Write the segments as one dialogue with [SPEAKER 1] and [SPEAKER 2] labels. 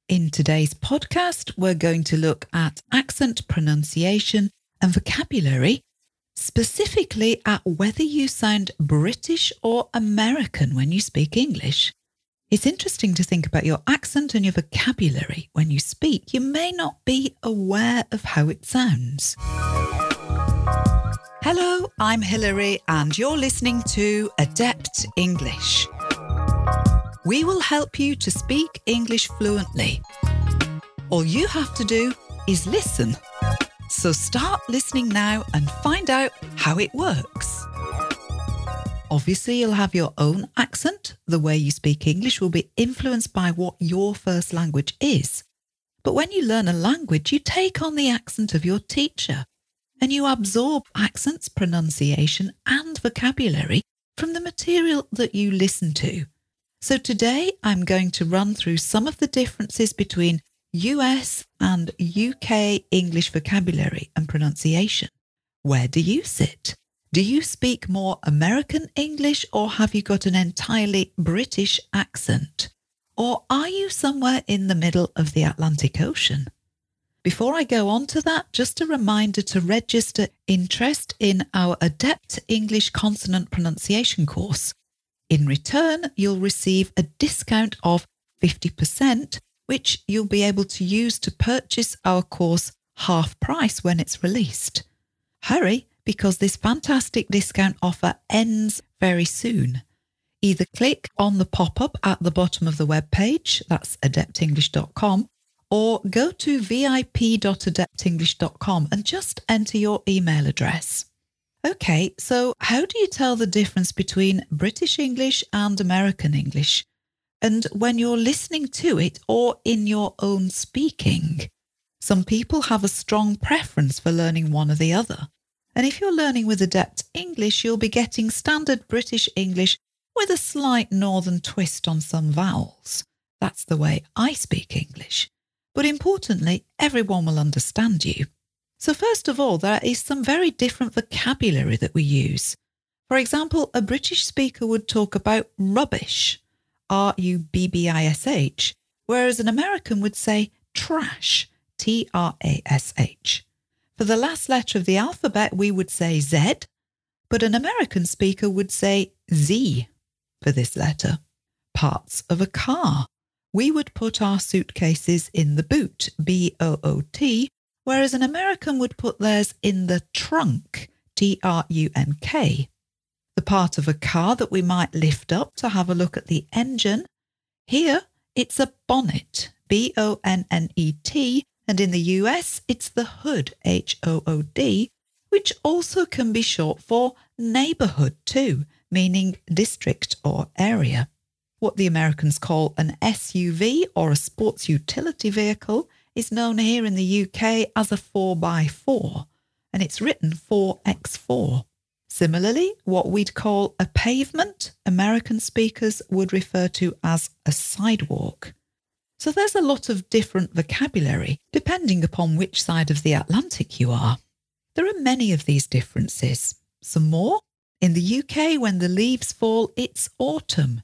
[SPEAKER 1] In today's podcast, we're going to look at accent, pronunciation, and vocabulary, specifically at whether you sound British or American when you speak English. It's interesting to think about your accent and your vocabulary when you speak. You may not be aware of how it sounds. Hello, I'm Hilary, and you're listening to Adept English. We will help you to speak English fluently. All you have to do is listen. So start listening now and find out how it works. Obviously, you'll have your own accent. The way you speak English will be influenced by what your first language is. But when you learn a language, you take on the accent of your teacher and you absorb accents, pronunciation, and vocabulary from the material that you listen to. So today I'm going to run through some of the differences between US and UK English vocabulary and pronunciation. Where do you sit? Do you speak more American English, or have you got an entirely British accent? Or are you somewhere in the middle of the Atlantic Ocean? Before I go on to that, just a reminder to register interest in our Adept English Consonant Pronunciation course. In return, you'll receive a discount of 50%, which you'll be able to use to purchase our course half price when it's released. Hurry, because this fantastic discount offer ends very soon. Either click on the pop-up at the bottom of the webpage, that's adeptenglish.com, or go to vip.adeptenglish.com and just enter your email address. Okay, so how do you tell the difference between British English and American English? And when you're listening to it or in your own speaking? Some people have a strong preference for learning one or the other. And if you're learning with Adept English, you'll be getting standard British English with a slight northern twist on some vowels. That's the way I speak English. But importantly, everyone will understand you. So first of all, there is some very different vocabulary that we use. For example, a British speaker would talk about rubbish, R-U-B-B-I-S-H, whereas an American would say trash, T-R-A-S-H. For the last letter of the alphabet, we would say Z, but an American speaker would say Z for this letter. Parts of a car. We would put our suitcases in the boot, B-O-O-T, whereas an American would put theirs in the trunk, T-R-U-N-K. The part of a car that we might lift up to have a look at the engine. Here, it's a bonnet, B-O-N-N-E-T, and in the US, it's the hood, H-O-O-D, which also can be short for neighbourhood too, meaning district or area. What the Americans call an SUV or a sports utility vehicle is known here in the UK as a 4x4, and it's written 4x4. Similarly, what we'd call a pavement, American speakers would refer to as a sidewalk. So there's a lot of different vocabulary depending upon which side of the Atlantic you are. There are many of these differences. Some more. In the UK, when the leaves fall, it's autumn,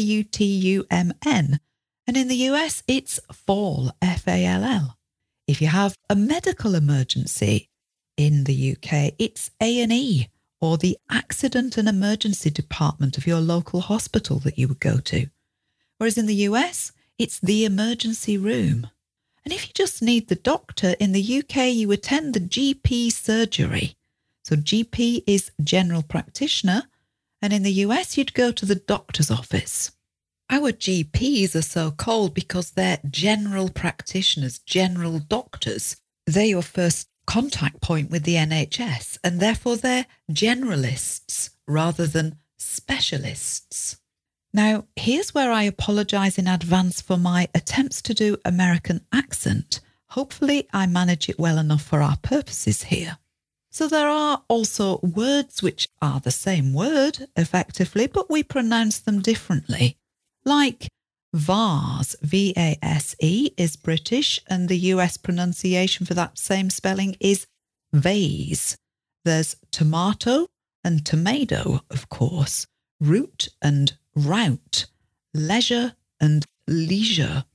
[SPEAKER 1] A-U-T-U-M-N. And in the US, it's fall, F-A-L-L. If you have a medical emergency in the UK, it's A&E, or the Accident and Emergency Department of your local hospital that you would go to. Whereas in the US, it's the emergency room. And if you just need the doctor, in the UK, you attend the GP surgery. So GP is general practitioner, and in the US, you'd go to the doctor's office. Our GPs are so called because they're general practitioners, general doctors. They're your first contact point with the NHS, and therefore they're generalists rather than specialists. Now, here's where I apologise in advance for my attempts to do American accent. Hopefully I manage it well enough for our purposes here. So there are also words which are the same word, effectively, but we pronounce them differently. Like vase, V-A-S-E, is British, and the US pronunciation for that same spelling is vase. There's tomato and tomato, of course, root and route, leisure and leisure.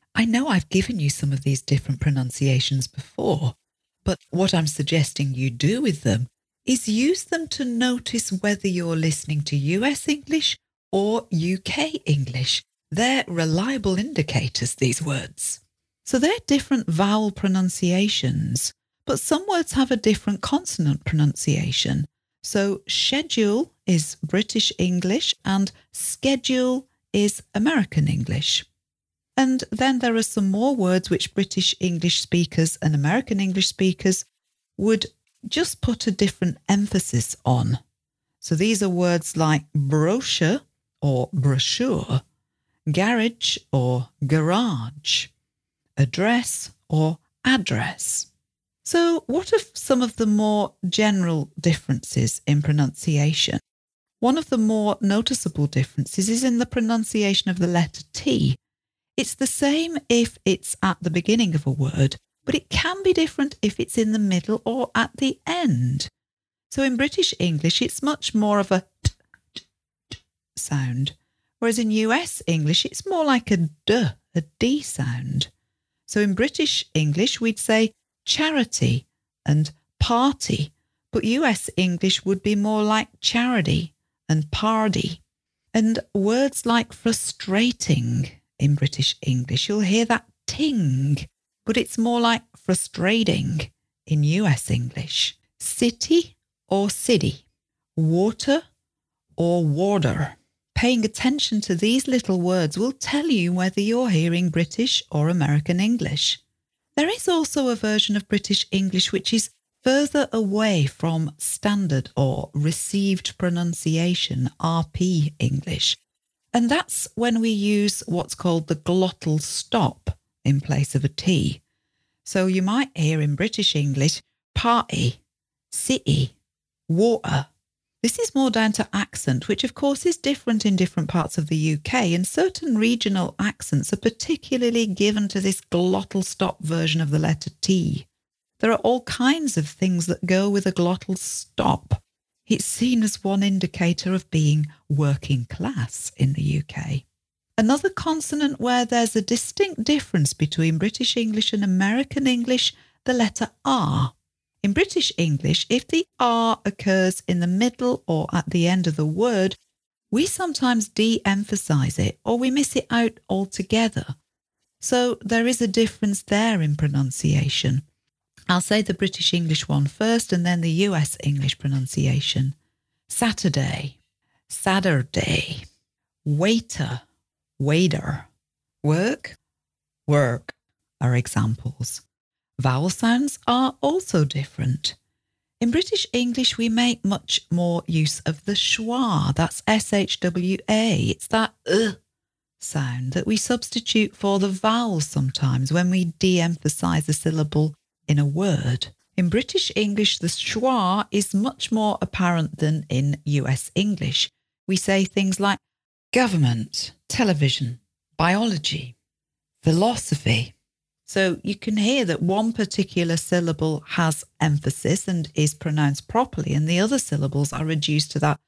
[SPEAKER 1] I know I've given you some of these different pronunciations before, but what I'm suggesting you do with them is use them to notice whether you're listening to US English or UK English. They're reliable indicators, these words. So they're different vowel pronunciations, but some words have a different consonant pronunciation. So schedule is British English and schedule is American English. And then there are some more words which British English speakers and American English speakers would just put a different emphasis on. So these are words like brochure or brochure, garage or garage, address or address. So what are some of the more general differences in pronunciation? One of the more noticeable differences is in the pronunciation of the letter T. It's the same if it's at the beginning of a word, but it can be different if it's in the middle or at the end. So in British English, it's much more of a t, t, t sound, whereas in US English, it's more like a D sound. So in British English, we'd say charity and party, but US English would be more like charity and party. And words like frustrating in British English, you'll hear that ting, but it's more like frustrating in US English. City or city, water or water. Paying attention to these little words will tell you whether you're hearing British or American English. There is also a version of British English which is further away from standard or received pronunciation, RP English. And that's when we use what's called the glottal stop in place of a T. So you might hear in British English, party, city, water. This is more down to accent, which of course is different in different parts of the UK, and certain regional accents are particularly given to this glottal stop version of the letter T. There are all kinds of things that go with a glottal stop. It's seen as one indicator of being working class in the UK. Another consonant where there's a distinct difference between British English and American English, the letter R. In British English, if the R occurs in the middle or at the end of the word, we sometimes de-emphasise it or we miss it out altogether. So there is a difference there in pronunciation. I'll say the British English one first and then the US English pronunciation. Saturday, Saturday, waiter, waiter, work, work are examples. Vowel sounds are also different. In British English, we make much more use of the schwa, that's S-H-W-A. It's that sound that we substitute for the vowel sometimes when we de-emphasise a syllable in a word. In British English, the schwa is much more apparent than in US English. We say things like government, television, biology, philosophy. So you can hear that one particular syllable has emphasis and is pronounced properly, and the other syllables are reduced to that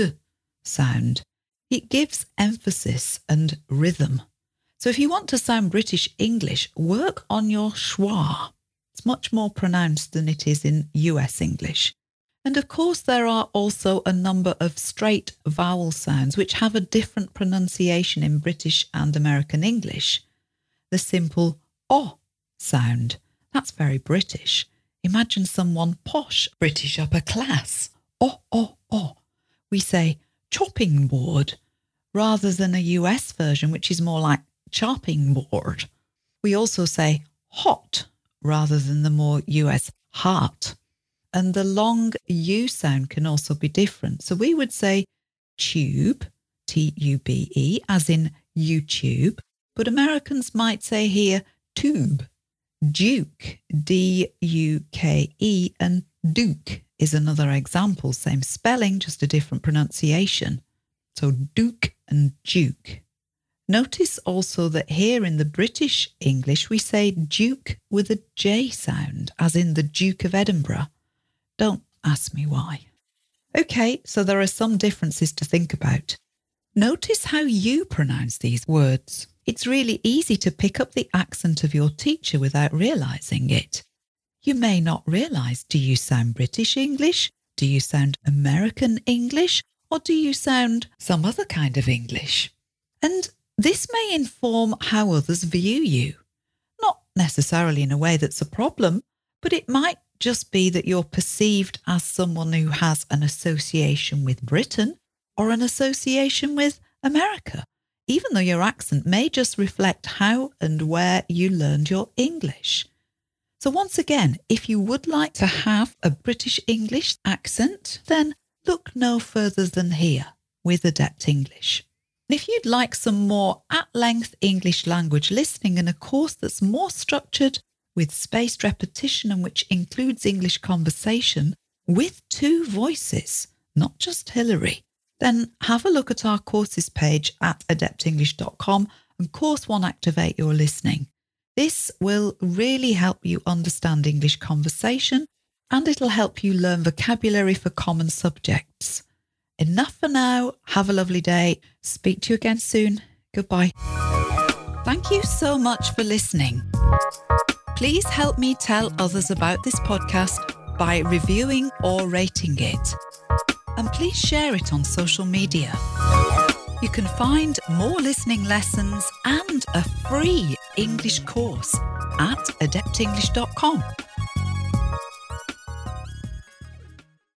[SPEAKER 1] sound. It gives emphasis and rhythm. So if you want to sound British English, work on your schwa. It's much more pronounced than it is in US English. And of course, there are also a number of straight vowel sounds which have a different pronunciation in British and American English. The simple O sound, that's very British. Imagine someone posh, British upper class. O. We say chopping board rather than a US version, which is more like chopping board. We also say hot rather than the more US heart. And the long U sound can also be different. So we would say tube, T-U-B-E, as in YouTube, but Americans might say here tube, duke, D-U-K-E, and duke is another example, same spelling, just a different pronunciation. So duke and duke. Notice also that here in the British English, we say duke with a J sound, as in the Duke of Edinburgh. Don't ask me why. Okay, so there are some differences to think about. Notice how you pronounce these words. It's really easy to pick up the accent of your teacher without realising it. You may not realise, do you sound British English? Do you sound American English? Or do you sound some other kind of English? And this may inform how others view you. Not necessarily in a way that's a problem, but it might just be that you're perceived as someone who has an association with Britain or an association with America, even though your accent may just reflect how and where you learned your English. So once again, if you would like to have a British English accent, then look no further than here with Adept English. And if you'd like some more at-length English language listening and a course that's more structured with spaced repetition and which includes English conversation with 2 voices, not just Hilary, then have a look at our courses page at adeptenglish.com and Course 1 Activate Your Listening. This will really help you understand English conversation and it'll help you learn vocabulary for common subjects. Enough for now. Have a lovely day. Speak to you again soon. Goodbye. Thank you so much for listening. Please help me tell others about this podcast by reviewing or rating it. And please share it on social media. You can find more listening lessons and a free English course at adeptenglish.com.